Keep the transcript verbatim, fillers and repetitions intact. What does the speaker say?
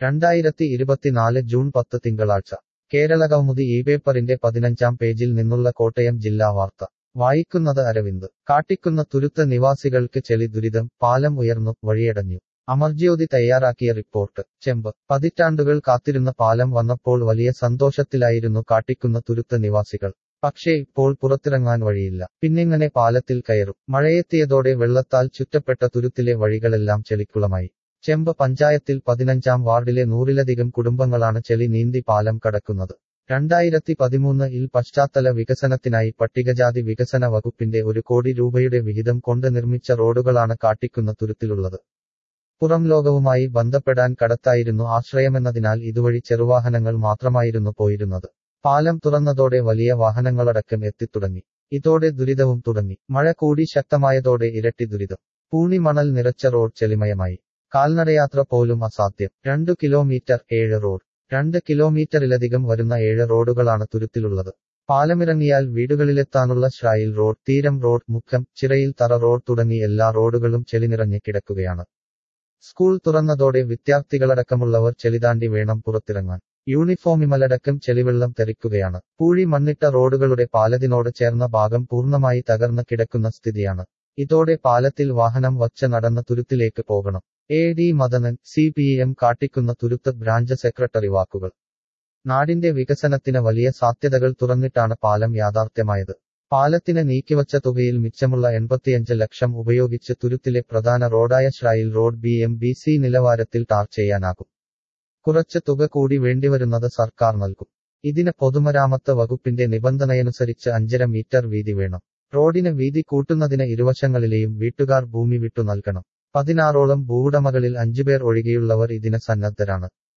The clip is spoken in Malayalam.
രണ്ടായിരത്തി ഇരുപത്തിനാല് ജൂൺ പത്ത് തിങ്കളാഴ്ച കേരളകൗമുദി ഈ പേപ്പറിന്റെ പതിനഞ്ചാം പേജിൽ നിന്നുള്ള കോട്ടയം ജില്ലാ വാർത്ത വായിക്കുന്നത് അരവിന്ദ്. കാട്ടിക്കുന്ന തുരുത്ത് നിവാസികൾക്ക് ചെളി ദുരിതം, പാലം ഉയർന്നു, വഴിയടഞ്ഞു. അമർജ്യോതി തയ്യാറാക്കിയ റിപ്പോർട്ട്. ചെമ്പ്. പതിറ്റാണ്ടുകൾ കാത്തിരുന്ന പാലം വന്നപ്പോൾ വലിയ സന്തോഷത്തിലായിരുന്നു കാട്ടിക്കുന്ന തുരുത്ത് നിവാസികൾ. പക്ഷേ ഇപ്പോൾ പുറത്തിറങ്ങാൻ വഴിയില്ല. പിന്നെങ്ങനെ പാലത്തിൽ കയറും? മഴയെത്തിയതോടെ വെള്ളത്താൽ ചുറ്റപ്പെട്ട തുരുത്തിലെ വഴികളെല്ലാം ചെളിക്കുളമായി. ചെമ്പ് പഞ്ചായത്തിൽ പതിനഞ്ചാം വാർഡിലെ നൂറിലധികം കുടുംബങ്ങളാണ് ചെളി നീന്തി പാലം കടക്കുന്നത്. രണ്ടായിരത്തി പതിമൂന്ന് ഇൽ പശ്ചാത്തല വികസനത്തിനായി പട്ടികജാതി വികസന വകുപ്പിന്റെ ഒരു കോടി രൂപയുടെ വിഹിതം കൊണ്ട് നിർമ്മിച്ച റോഡുകളാണ് കാട്ടിക്കുന്ന തുരുത്തിലുള്ളത്. പുറം ലോകവുമായി ബന്ധപ്പെടാൻ കടത്തായിരുന്നു ആശ്രയമെന്നതിനാൽ ഇതുവഴി ചെറുവാഹനങ്ങൾ മാത്രമായിരുന്നു പോയിരുന്നത്. പാലം തുറന്നതോടെ വലിയ വാഹനങ്ങളടക്കം എത്തിത്തുടങ്ങി. ഇതോടെ ദുരിതവും തുടങ്ങി. മഴ കൂടി ശക്തമായതോടെ ഇരട്ടി ദുരിതം. പൂണി മണൽ നിറച്ച റോഡ് ചെളിമയമായി. കാൽനടയാത്ര പോലും അസാധ്യം. രണ്ടു കിലോമീറ്റർ ഏഴ് റോഡ്. രണ്ട് കിലോമീറ്ററിലധികം വരുന്ന ഏഴ് റോഡുകളാണ് തുരുത്തിലുള്ളത്. പാലമിറങ്ങിയാൽ വീടുകളിലെത്താനുള്ള ശ്രായിൽ റോഡ്, തീരം റോഡ്, മുക്കം, ചിറയിൽ തറ റോഡ് തുടങ്ങി എല്ലാ റോഡുകളും ചെളി നിറഞ്ഞ് കിടക്കുകയാണ്. സ്കൂൾ തുറന്നതോടെ വിദ്യാർത്ഥികളടക്കമുള്ളവർ ചെളിതാണ്ടി വേണം പുറത്തിറങ്ങാൻ. യൂണിഫോമിമലടക്കം ചെളിവെള്ളം തെറിക്കുകയാണ്. പൂഴി മണ്ണിട്ട റോഡുകളുടെ പാലത്തിനോട് ചേർന്ന ഭാഗം പൂർണ്ണമായി തകർന്ന് കിടക്കുന്ന സ്ഥിതിയാണ്. ഇതോടെ പാലത്തിൽ വാഹനം വച്ച് നടന്ന തുരുത്തിലേക്ക് പോകണം. A D Madanan, C P M കാട്ടിക്കുന്ന തുരുത്ത് ബ്രാഞ്ച് സെക്രട്ടറി വാക്കുകൾ. നാടിന്റെ വികസനത്തിന് വലിയ സാധ്യതകൾ തുറന്നിട്ടാണ് പാലം യാഥാർത്ഥ്യമായത്. പാലത്തിന് നീക്കിവച്ച തുകയിൽ മിച്ചമുള്ള എൺപത്തിയഞ്ച് ലക്ഷം ഉപയോഗിച്ച് തുരുത്തിലെ പ്രധാന റോഡായ ശ്രായിൽ road B M B C നിലവാരത്തിൽ ടാർ ചെയ്യാനാകും. കുറച്ച് തുക കൂടി വേണ്ടിവരുന്നത് സർക്കാർ നൽകും. ഇതിന് പൊതുമരാമത്ത് വകുപ്പിന്റെ നിബന്ധനയനുസരിച്ച് അഞ്ചര മീറ്റർ വീതി വേണം. റോഡിന് വീതി കൂട്ടുന്നതിന് ഇരുവശങ്ങളിലെയും വീട്ടുകാർ ഭൂമി വിട്ടു നൽകണം. പതിനാറോളം ഭൂവുടമകളിൽ അഞ്ചുപേർ ഒഴികെയുള്ളവർ ഇതിന് സന്നദ്ധരാണ്.